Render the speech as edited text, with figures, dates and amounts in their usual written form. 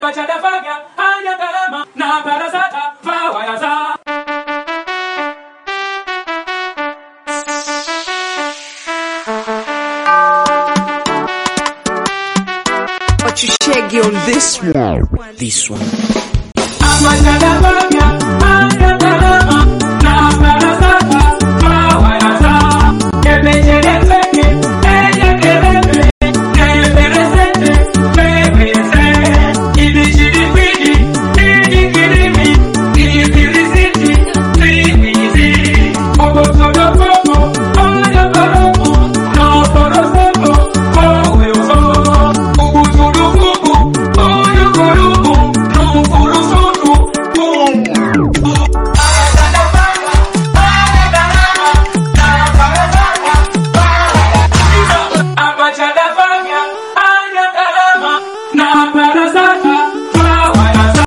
Bachadafanya hanya kalama na barasata fawayaza. What you shaggy on this one? Bachadafanya